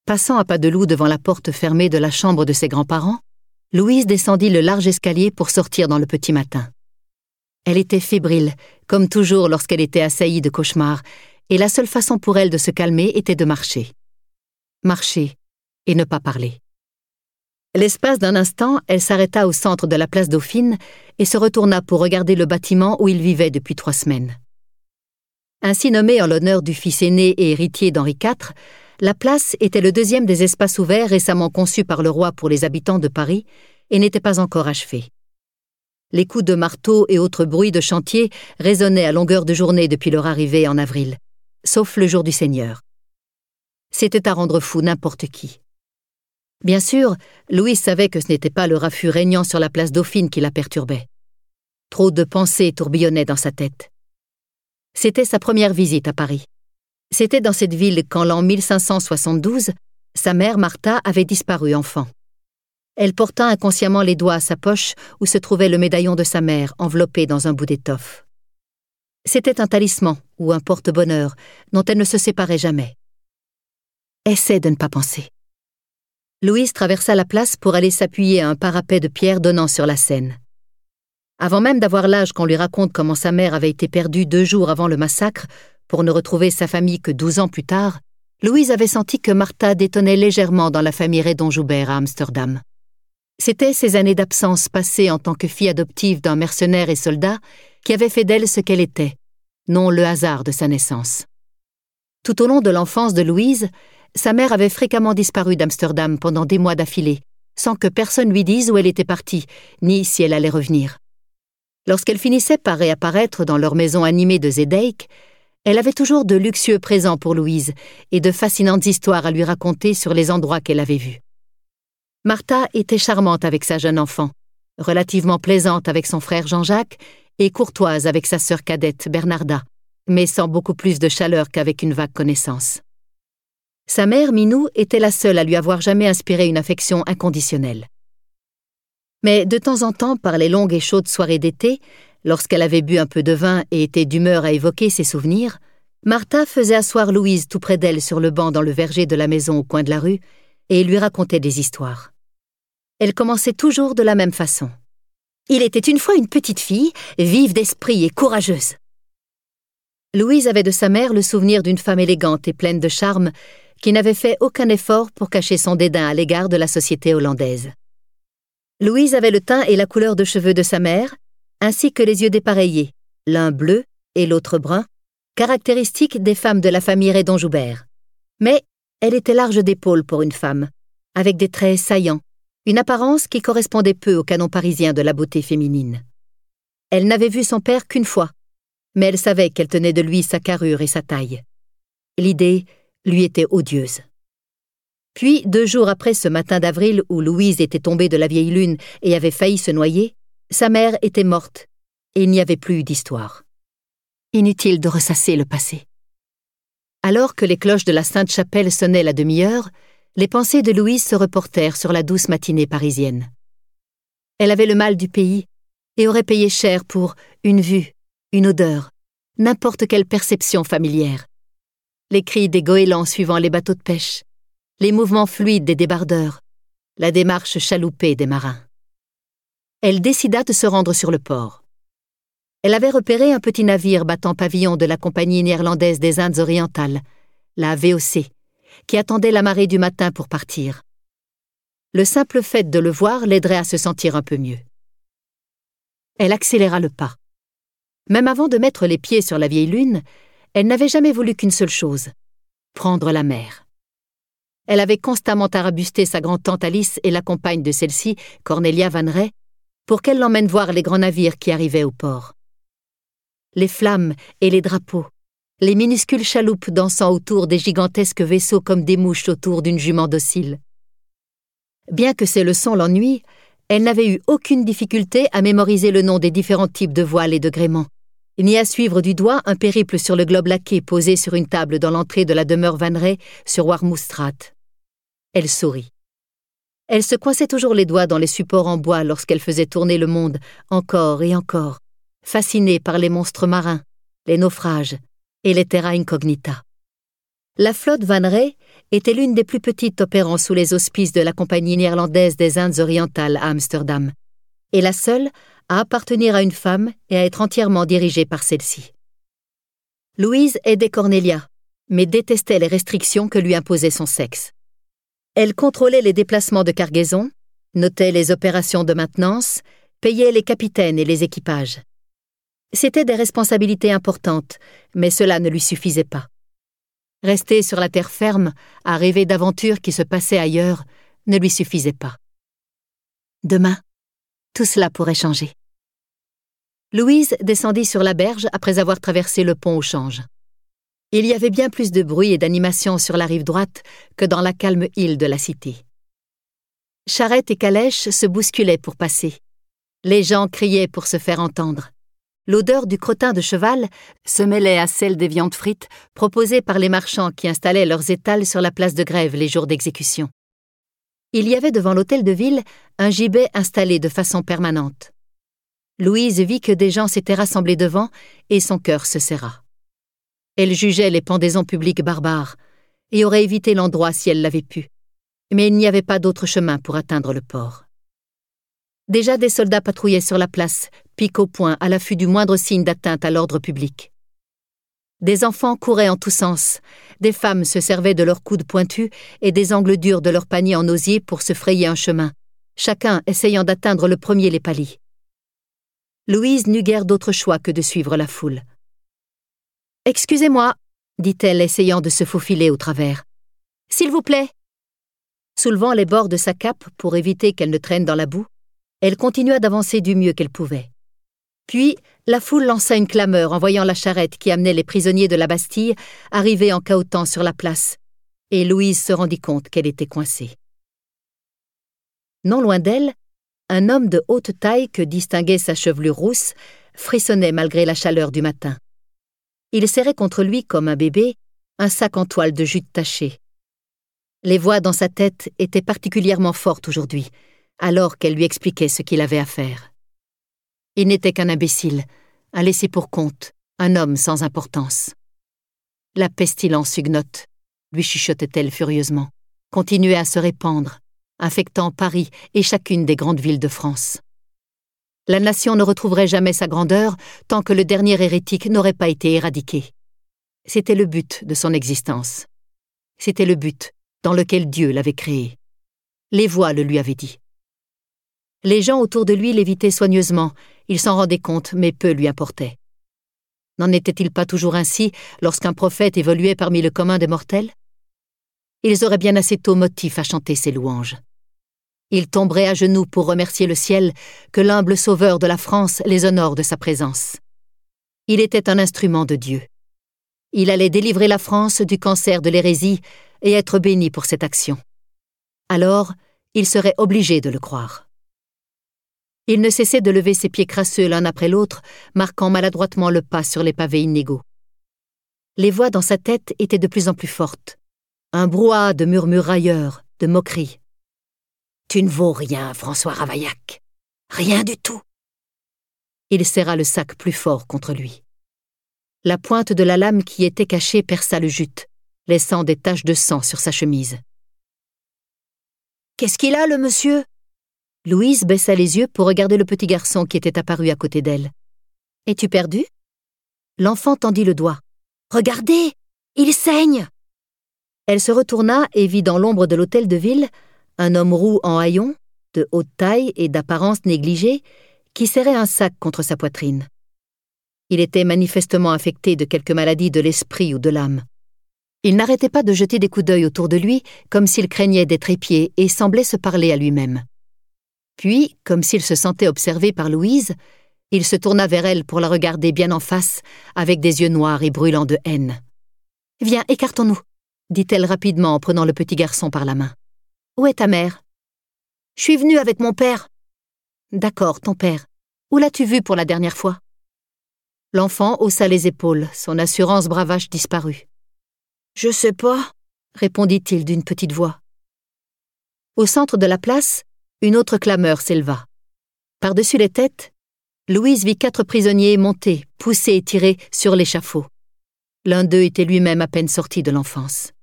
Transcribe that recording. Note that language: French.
Passant à pas de loup devant la porte fermée de la chambre de ses grands-parents, Louise descendit le large escalier pour sortir dans le petit matin. Elle était fébrile, comme toujours lorsqu'elle était assaillie de cauchemars, et la seule façon pour elle de se calmer était de marcher. Marcher et ne pas parler. L'espace d'un instant, elle s'arrêta au centre de la place Dauphine et se retourna pour regarder le bâtiment où il vivait depuis 3 semaines. Ainsi nommé en l'honneur du fils aîné et héritier d'Henri IV, la place était le 2e des espaces ouverts récemment conçus par le roi pour les habitants de Paris et n'était pas encore achevé. Les coups de marteau et autres bruits de chantier résonnaient à longueur de journée depuis leur arrivée en avril, sauf le jour du Seigneur. C'était à rendre fou n'importe qui. Bien sûr, Louise savait que ce n'était pas le raffut régnant sur la place Dauphine qui la perturbait. Trop de pensées tourbillonnaient dans sa tête. C'était sa première visite à Paris. C'était dans cette ville qu'en l'an 1572, sa mère Martha avait disparu enfant. Elle porta inconsciemment les doigts à sa poche où se trouvait le médaillon de sa mère enveloppé dans un bout d'étoffe. C'était un talisman ou un porte-bonheur dont elle ne se séparait jamais. Essaie de ne pas penser. Louise traversa la place pour aller s'appuyer à un parapet de pierre donnant sur la Seine. Avant même d'avoir l'âge qu'on lui raconte comment sa mère avait été perdue 2 jours avant le massacre, pour ne retrouver sa famille que 12 ans plus tard, Louise avait senti que Martha détonnait légèrement dans la famille Redon-Joubert à Amsterdam. C'étaient ces années d'absence passées en tant que fille adoptive d'un mercenaire et soldat qui avaient fait d'elle ce qu'elle était, non le hasard de sa naissance. Tout au long de l'enfance de Louise, sa mère avait fréquemment disparu d'Amsterdam pendant des mois d'affilée, sans que personne lui dise où elle était partie, ni si elle allait revenir. Lorsqu'elle finissait par réapparaître dans leur maison animée de Zeedyck, elle avait toujours de luxueux présents pour Louise et de fascinantes histoires à lui raconter sur les endroits qu'elle avait vus. Martha était charmante avec sa jeune enfant, relativement plaisante avec son frère Jean-Jacques et courtoise avec sa sœur cadette Bernarda, mais sans beaucoup plus de chaleur qu'avec une vague connaissance. Sa mère, Minou, était la seule à lui avoir jamais inspiré une affection inconditionnelle. Mais de temps en temps, par les longues et chaudes soirées d'été, lorsqu'elle avait bu un peu de vin et était d'humeur à évoquer ses souvenirs, Martha faisait asseoir Louise tout près d'elle sur le banc dans le verger de la maison au coin de la rue et lui racontait des histoires. Elle commençait toujours de la même façon. « Il était une fois une petite fille, vive d'esprit et courageuse. » Louise avait de sa mère le souvenir d'une femme élégante et pleine de charme qui n'avait fait aucun effort pour cacher son dédain à l'égard de la société hollandaise. Louise avait le teint et la couleur de cheveux de sa mère, ainsi que les yeux dépareillés, l'un bleu et l'autre brun, caractéristiques des femmes de la famille Redon-Joubert. Mais elle était large d'épaules pour une femme, avec des traits saillants, une apparence qui correspondait peu au canon parisien de la beauté féminine. Elle n'avait vu son père qu'une fois, mais elle savait qu'elle tenait de lui sa carrure et sa taille. L'idée lui était odieuse. Puis, 2 jours après ce matin d'avril où Louise était tombée de la vieille lune et avait failli se noyer, sa mère était morte et il n'y avait plus eu d'histoire. Inutile de ressasser le passé. Alors que les cloches de la Sainte-Chapelle sonnaient la demi-heure, les pensées de Louise se reportèrent sur la douce matinée parisienne. Elle avait le mal du pays et aurait payé cher pour une vue, une odeur, n'importe quelle perception familière. Les cris des goélands suivant les bateaux de pêche, les mouvements fluides des débardeurs, la démarche chaloupée des marins. Elle décida de se rendre sur le port. Elle avait repéré un petit navire battant pavillon de la Compagnie néerlandaise des Indes orientales, la VOC, qui attendait la marée du matin pour partir. Le simple fait de le voir l'aiderait à se sentir un peu mieux. Elle accéléra le pas. Même avant de mettre les pieds sur la vieille lune, elle n'avait jamais voulu qu'une seule chose, prendre la mer. Elle avait constamment arabusté sa grand-tante Alice et la compagne de celle-ci, Cornelia Van Ray, pour qu'elle l'emmène voir les grands navires qui arrivaient au port. Les flammes et les drapeaux, les minuscules chaloupes dansant autour des gigantesques vaisseaux comme des mouches autour d'une jument docile. Bien que ces leçons l'ennuient, elle n'avait eu aucune difficulté à mémoriser le nom des différents types de voiles et de gréements, ni à suivre du doigt un périple sur le globe laqué posé sur une table dans l'entrée de la demeure Van Ray sur Warmoestraat. Elle sourit. Elle se coinçait toujours les doigts dans les supports en bois lorsqu'elle faisait tourner le monde, encore et encore, fascinée par les monstres marins, les naufrages et les terra incognita. La flotte Van Rey était l'une des plus petites opérant sous les auspices de la Compagnie néerlandaise des Indes orientales à Amsterdam, et la seule à appartenir à une femme et à être entièrement dirigée par celle-ci. Louise aidait Cornelia, mais détestait les restrictions que lui imposait son sexe. Elle contrôlait les déplacements de cargaison, notait les opérations de maintenance, payait les capitaines et les équipages. C'étaient des responsabilités importantes, mais cela ne lui suffisait pas. Rester sur la terre ferme, à rêver d'aventures qui se passaient ailleurs, ne lui suffisait pas. Demain, tout cela pourrait changer. Louise descendit sur la berge après avoir traversé le pont au change. Il y avait bien plus de bruit et d'animation sur la rive droite que dans la calme île de la cité. Charrettes et calèches se bousculaient pour passer. Les gens criaient pour se faire entendre. L'odeur du crottin de cheval se mêlait à celle des viandes frites proposées par les marchands qui installaient leurs étals sur la place de Grève les jours d'exécution. Il y avait devant l'hôtel de ville un gibet installé de façon permanente. Louise vit que des gens s'étaient rassemblés devant et son cœur se serra. Elle jugeait les pendaisons publiques barbares et aurait évité l'endroit si elle l'avait pu. Mais il n'y avait pas d'autre chemin pour atteindre le port. Déjà des soldats patrouillaient sur la place, pique au poing à l'affût du moindre signe d'atteinte à l'ordre public. Des enfants couraient en tous sens, des femmes se servaient de leurs coudes pointus et des angles durs de leurs paniers en osier pour se frayer un chemin, chacun essayant d'atteindre le premier les paliers. Louise n'eut guère d'autre choix que de suivre la foule. « Excusez-moi, » dit-elle, essayant de se faufiler au travers. « S'il vous plaît. » Soulevant les bords de sa cape pour éviter qu'elle ne traîne dans la boue, elle continua d'avancer du mieux qu'elle pouvait. Puis, la foule lança une clameur en voyant la charrette qui amenait les prisonniers de la Bastille arriver en cahotant sur la place, et Louise se rendit compte qu'elle était coincée. Non loin d'elle, un homme de haute taille que distinguait sa chevelure rousse frissonnait malgré la chaleur du matin. Il serrait contre lui comme un bébé un sac en toile de jute tachée. Les voix dans sa tête étaient particulièrement fortes aujourd'hui, alors qu'elle lui expliquait ce qu'il avait à faire. Il n'était qu'un imbécile, un laissé-pour-compte, un homme sans importance. La pestilence huguenote, lui chuchotait-elle furieusement, continuait à se répandre, infectant Paris et chacune des grandes villes de France. La nation ne retrouverait jamais sa grandeur tant que le dernier hérétique n'aurait pas été éradiqué. C'était le but de son existence. C'était le but dans lequel Dieu l'avait créé. Les voix le lui avaient dit. Les gens autour de lui l'évitaient soigneusement, il s'en rendait compte, mais peu lui importait. N'en était-il pas toujours ainsi lorsqu'un prophète évoluait parmi le commun des mortels? Ils auraient bien assez tôt motif à chanter ses louanges. Ils tomberaient à genoux pour remercier le ciel que l'humble sauveur de la France les honore de sa présence. Il était un instrument de Dieu. Il allait délivrer la France du cancer de l'hérésie et être béni pour cette action. Alors, il serait obligé de le croire. Il ne cessait de lever ses pieds crasseux l'un après l'autre, marquant maladroitement le pas sur les pavés inégaux. Les voix dans sa tête étaient de plus en plus fortes. Un brouhaha de murmures railleurs, de moqueries. « Tu ne vaux rien, François Ravaillac. Rien du tout. » Il serra le sac plus fort contre lui. La pointe de la lame qui était cachée perça le jute, laissant des taches de sang sur sa chemise. « Qu'est-ce qu'il a, le monsieur ?» Louise baissa les yeux pour regarder le petit garçon qui était apparu à côté d'elle. « Es-tu perdu ?» L'enfant tendit le doigt. « Regardez, il saigne !» Elle se retourna et vit dans l'ombre de l'hôtel de ville un homme roux en haillons, de haute taille et d'apparence négligée, qui serrait un sac contre sa poitrine. Il était manifestement affecté de quelque maladie de l'esprit ou de l'âme. Il n'arrêtait pas de jeter des coups d'œil autour de lui, comme s'il craignait d'être épié et semblait se parler à lui-même. Puis, comme s'il se sentait observé par Louise, il se tourna vers elle pour la regarder bien en face, avec des yeux noirs et brûlants de haine. « Viens, écartons-nous » dit-elle rapidement en prenant le petit garçon par la main. « Où est ta mère ?»« Je suis venue avec mon père. »« D'accord, ton père. Où l'as-tu vu pour la dernière fois ?» L'enfant haussa les épaules, son assurance bravache disparut. « Je sais pas, » répondit-il d'une petite voix. Au centre de la place, une autre clameur s'éleva. Par-dessus les têtes, Louise vit 4 prisonniers monter, pousser et tirer sur l'échafaud. L'un d'eux était lui-même à peine sorti de l'enfance.